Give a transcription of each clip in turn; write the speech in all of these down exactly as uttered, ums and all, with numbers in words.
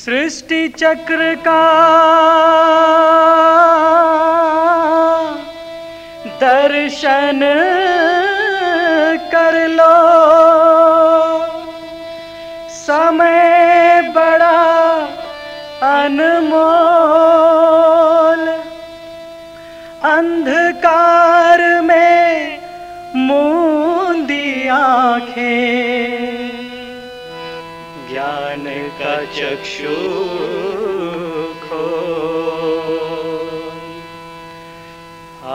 सृष्टि चक्र का दर्शन कर लो, समय बड़ा अनमोल, अंधकार में मूंदी आंखें, ज्ञान का चक्षु खोल। आ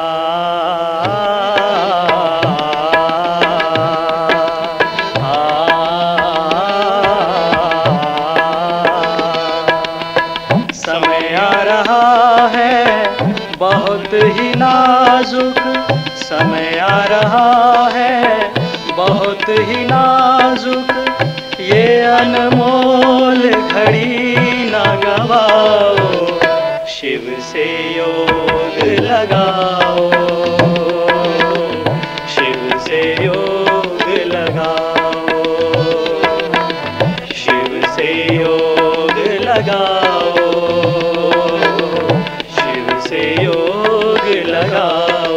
समय आ रहा है बहुत ही नाजुक, समय आ रहा है बहुत ही नाजुक, ये अनमोल घड़ी ना गवाओ, शिव से योग लगाओ, शिव से योग लगाओ, शिव से योग लगाओ, शिव से योग लगाओ।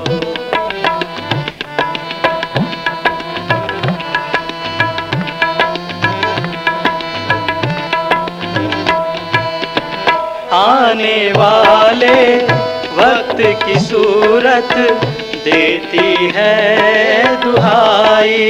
आने वाले वक्त की सूरत देती है दुहाई,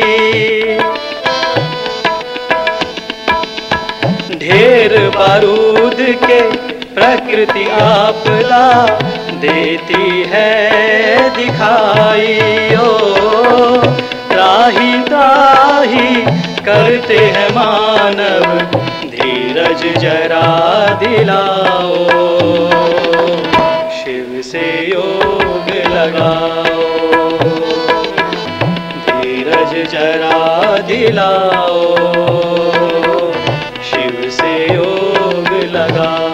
ढेर बारूद के प्रकृति आपदा देती है दिखाई। ओ त्राही त्राही करते हैं मानव, धीरज जरा दिलाओ, शिव से योग लगाओ, धीरज जरा दिलाओ, शिव से योग लगाओ।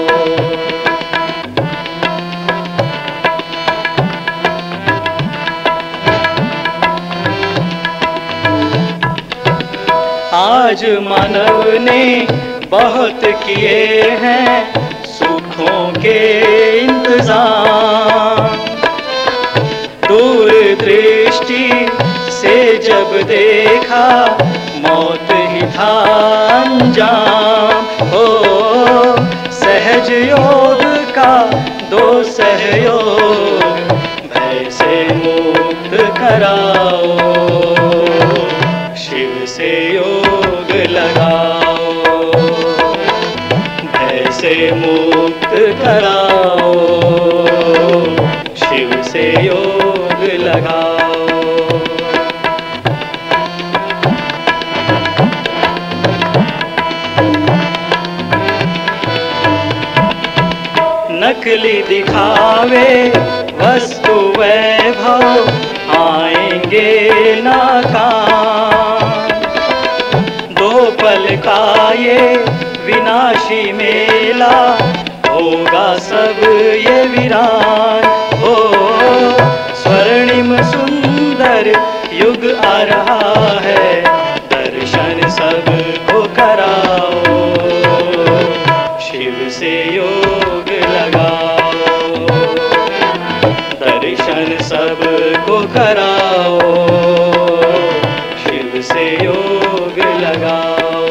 आज मानव ने बहुत किए हैं सुखों के इंतजाम, दूर दृष्टि से जब देखा मौत ही था अंजाम। हो सहज योग का दो सहयोग, भय से मुक्त कराओ, शिव से योग लगाओ, भय से मुक्त कराओ, शिव से योग लगाओ। नकली दिखावे वस्तु वैभव आएंगे नाकाम, दो पल का ये विनाशी मेला होगा सब ये वीरान। हो स्वर्णिम सुंदर युग आ रहा है, दर्शन सबको कराओ, शिव से योग लगाओ, दर्शन सबको कराओ, शिव से योग लगाओ।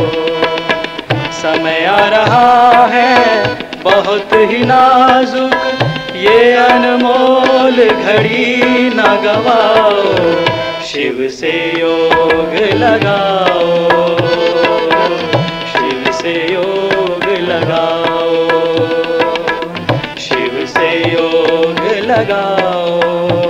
समय आ रहा है बहुत ही नाजुक, ये अनमोल घड़ी ना गवाओ, शिव से योग लगाओ, शिव से योग लगाओ, शिव से योग लगाओ।